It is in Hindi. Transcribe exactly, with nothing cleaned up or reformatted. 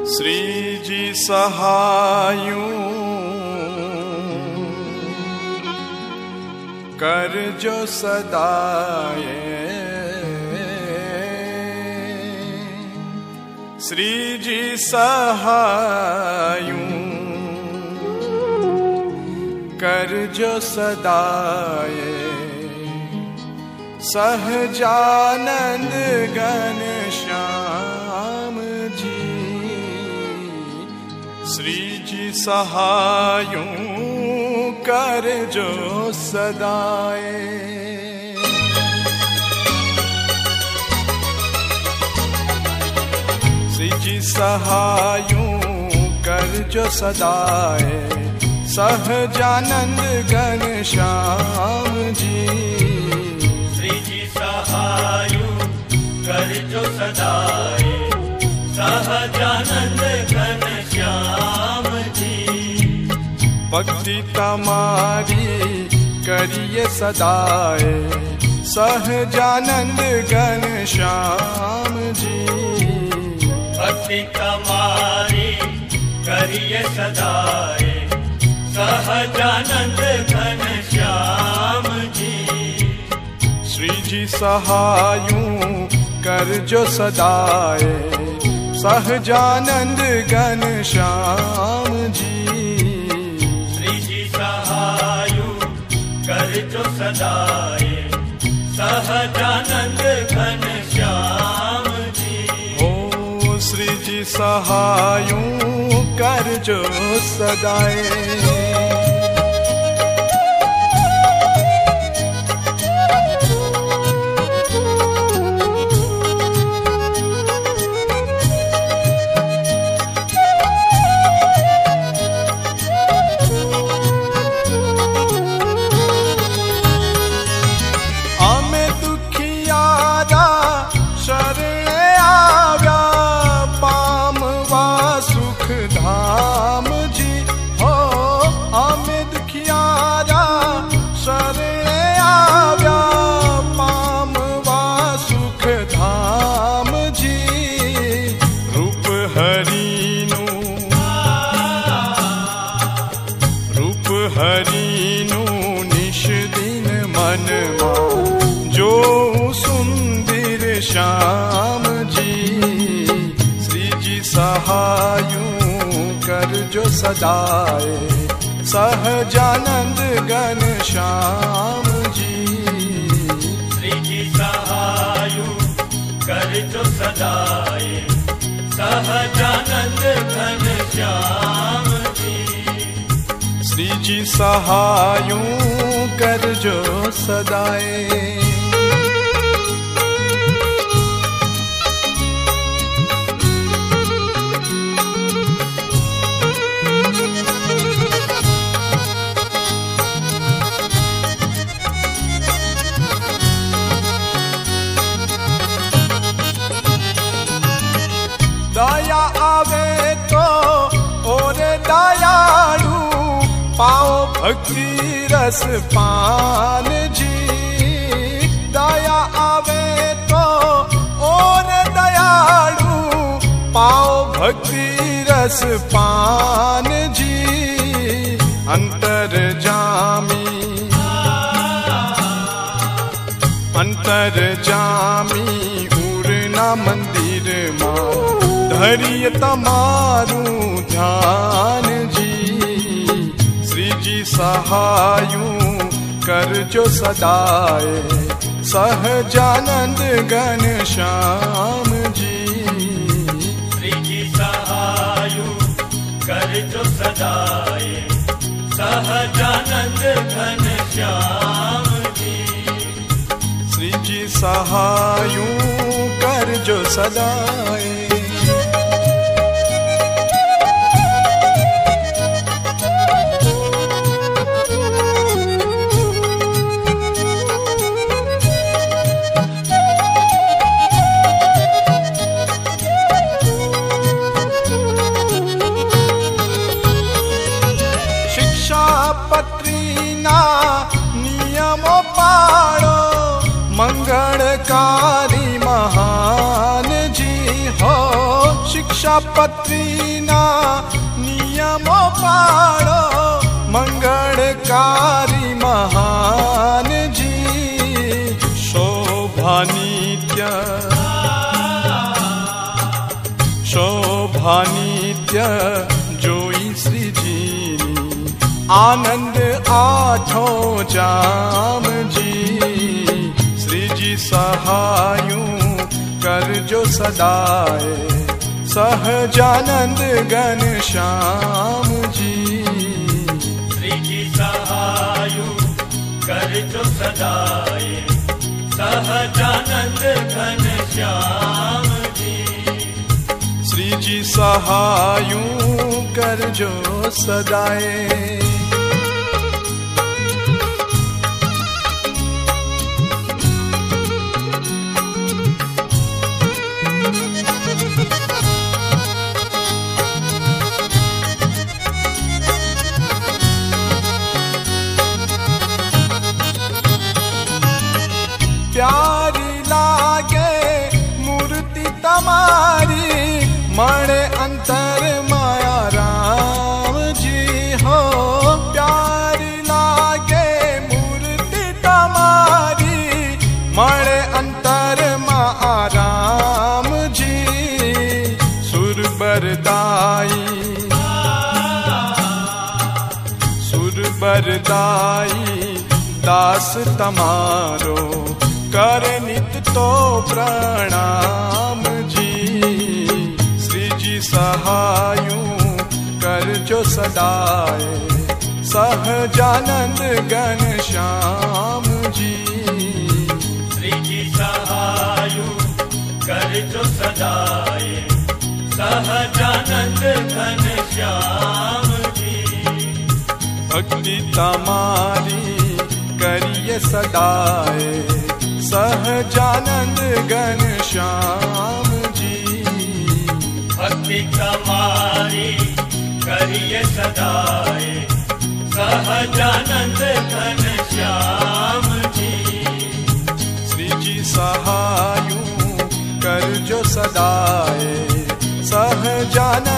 श्री जी सहायूं कर जो सदाए, श्री जी सहायूं कर जो सदाए, सहजानंद घनश्याम जी। श्री जी सहायूं कर जो सदाए, श्री जी सहायूं कर जो सदाए, सहजानंद घनश्याम जी। श्री जी सहायूं कर जो सदाए, सहजानंद घनश्याम जी। भक्ति तमारी करिए सदाए, सहजानंद घनश्याम जी। भक्ति तमारी करिए सदाए, सहजानंद घनश्याम जी। श्री जी सहायूं कर जो सदाए, सहजानंद घनश्याम जी। श्री जी सहायूं कर जो सदाए, सहजानंद घनश्याम जी। ओ श्री जी सहायूं कर जो सदाए, हरिनु निश दिन मन जो सुंदर श्याम जी। श्री जी सहायूं कर जो सदाए, सहजानंद घनश्याम जी। श्री जी सहायूं कर जो सदाए, सहजानंद घनश्याम जी। श्री जी सहायूं कर जो सदाए, दया आवे तो और दयालु पाओ भक्ति रस पान जी। दया आवे तो और दयालु पाओ भक्ति रस पान जी। अंतर जामी अंतर जामी उड़ना मंदिर मां, धरिय तमारू ध्यान जी। श्री जी सहायूं कर जो सदाए, सहजानंद घनश्याम जी। श्री जी सहायूं कर जो सदाए, सहजानंद घनश्याम जी। श्री जी सहायूं कर जो सदाए, नियमों पाड़ो मंगलकारी महान जी हो। शिक्षा શિક્ષાપત્રી ના નિયમો પાળો મંગળકારી મહાનજી શોભા નિત્ય શોભા નિત્ય જોઈ શ્રીજીની આનંદ આઠો જામજી શ્રીજી સહાયું કરજો સદાય સહજાનંદ ઘનશ્યામજી શ્રીજી સહાયું કરજો સદાય સહજાનંદ ઘનશ્યામજી શ્રીજી સહાયું કરજો સદાય प्यारी लागे मूर्ति तमारी मणे अंतर माया राम जी हो प्यारी लागे मूर्ति तमारी मणे अंतर माया राम जी सुरबरदाई सुरबरदाई दास तमारो कर नित तो प्रणाम जी श्रीजी सहायूं करजो सदाय सहजानंद घनश्याम जी श्रीजी सहायूं करजो सदाय सहजानंद घनश्याम जी भक्ति तमारी करिए सदाय सहजानंद घनश्याम जी भक्ति कमारी करिए सदाय सहजानंद घनश्याम जी श्रीजी सहायूं करजो सदाय सहजानंद